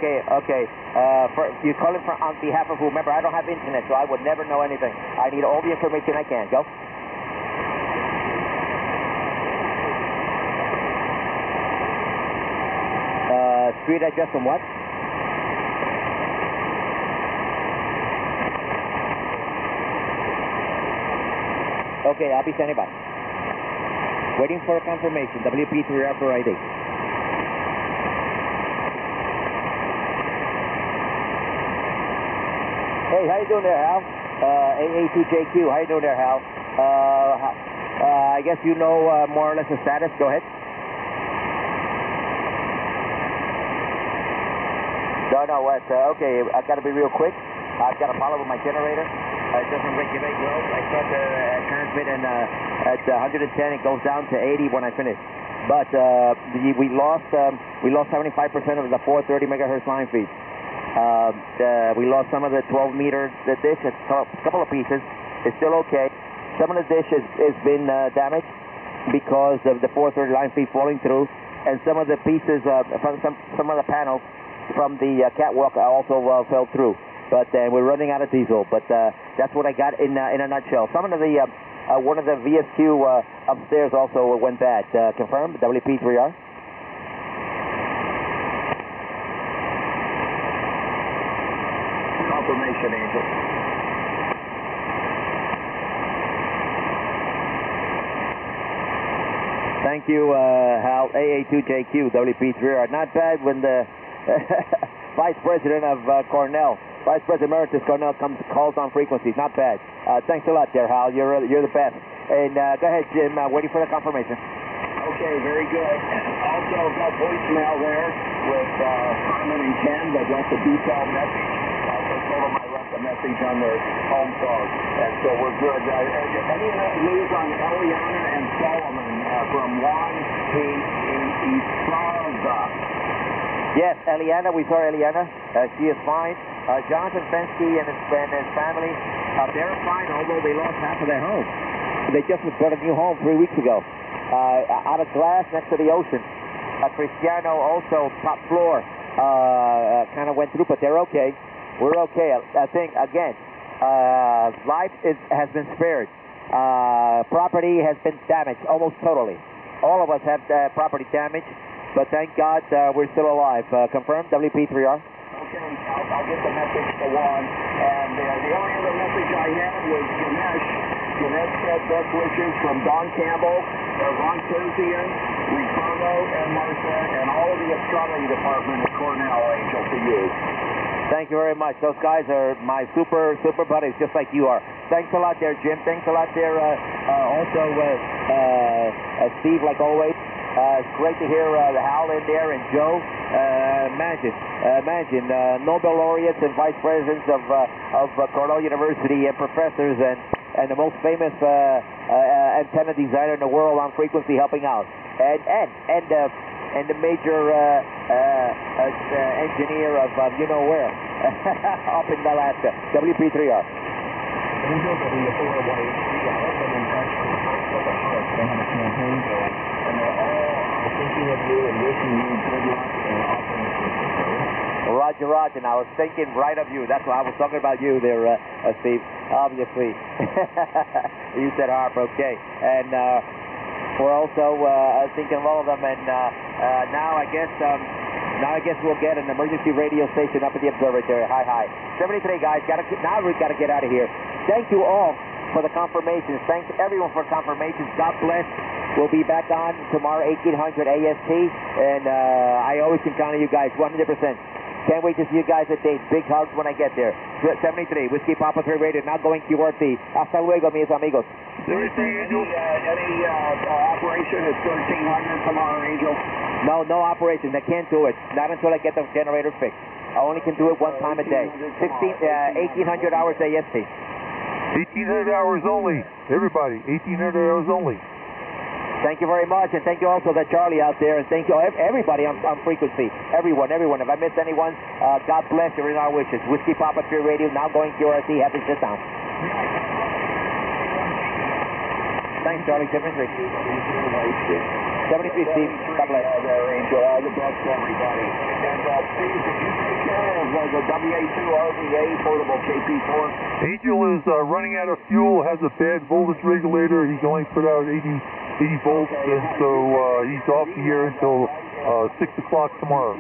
Okay. You're calling on behalf of who? Remember, I don't have internet, so I would never know anything. I need all the information I can. Go. Street address and what? Okay, I'll be standing by. Waiting for confirmation. WP3R for ID. Hey, how you doing there, Hal? AA2JQ, how you doing there, Hal? I guess you know more or less the status. Go ahead. No, what? Okay, I've got to be real quick. I've got a problem with my generator. It doesn't regulate well. I start to transmit and at 110. It goes down to 80 when I finish. But we lost 75% of the 430 megahertz line feed. We lost some of the 12 meter dish. It's a couple of pieces. It's still okay. Some of the dish has been damaged because of the 430 line feed falling through, and some of the pieces from some of the panels from the catwalk also fell through. But we're running out of diesel. But that's what I got in a nutshell. Some of the one of the VSQ upstairs also went bad. Confirmed. WP3R. Confirmation, Angel. Thank you, Hal. AA2JQ, WP3R. Not bad when the Vice President of Cornell, Vice President Emeritus Cornell calls on frequencies. Not bad. Thanks a lot there, Hal. You're the best. And go ahead, Jim. Waiting for the confirmation. Okay, very good. Also got voicemail there with Carmen and Ken that left a detailed message. Also told them I left a message on their home phone. And so we're good. Any news on Eliana and Solomon from Juan Estrada? Yes, Eliana, we saw Eliana. She is fine. Jonathan Fensky and his family, they're fine, although they lost half of their home. They just bought a new home 3 weeks ago, out of glass next to the ocean. Cristiano also, top floor, kind of went through, but they're okay. We're okay. I think, again, life has been spared. Property has been damaged almost totally. All of us have property damage. But thank God we're still alive. Confirmed, WP3R? Okay, I'll get the message to Juan. And the only other message I had was Ganesh. Ganesh said best wishes from Don Campbell, Ron Terzian, Ricardo, and Martha, and all of the astronomy department at Cornell, Angel, to you. Thank you very much. Those guys are my super buddies, just like you are. Thanks a lot there, Jim. Thanks a lot there, also Steve, like always. It's great to hear the Hal in there and Joe. Imagine Nobel laureates and vice presidents of Cornell University and professors and the most famous antenna designer in the world on frequency helping out, and the major engineer of you know where up in Alaska. WP3R. Angel, W418, I've been in touch with the Heart. They have a campaign going, and they're all thinking of you and wishing you good luck and offering assistance. Roger. And I was thinking right of you. That's why I was talking about you there, Steve. Obviously. You said Harp, okay. And we're also thinking of all of them. And now I guess we'll get an emergency radio station up at the observatory. Hi. 73 guys. Now we've got to get out of here. Thank you all for the confirmations. Thanks everyone for confirmations. God bless. We'll be back on tomorrow, 1800 AST, and I always can count on you guys, 100%. Can't wait to see you guys at date. Big hugs when I get there. 73, Whiskey Papa 3 Radio, now going QRT. Hasta luego, mis amigos. Any operation at 1300 tomorrow, Angel? No operation. I can't do it. Not until I get the generator fixed. I only can do it one time a day. 1800 hours AST. 1800 hours only. Everybody, 1800 hours only. Thank you very much, and thank you also to Charlie out there, and thank you everybody on frequency. Everyone. If I missed anyone, God bless you in our wishes. Whiskey Papa 3 Radio, now going QRT. Happy sit down. Thanks, Charlie. 73. 73, Steve. God bless. Angel, all the best to everybody. And Steve, did you say the WA2 RVA portable KP4. Angel is running out of fuel, has a bad voltage regulator. He can only put out 80 volts, and so he's off the air until 6 o'clock tomorrow.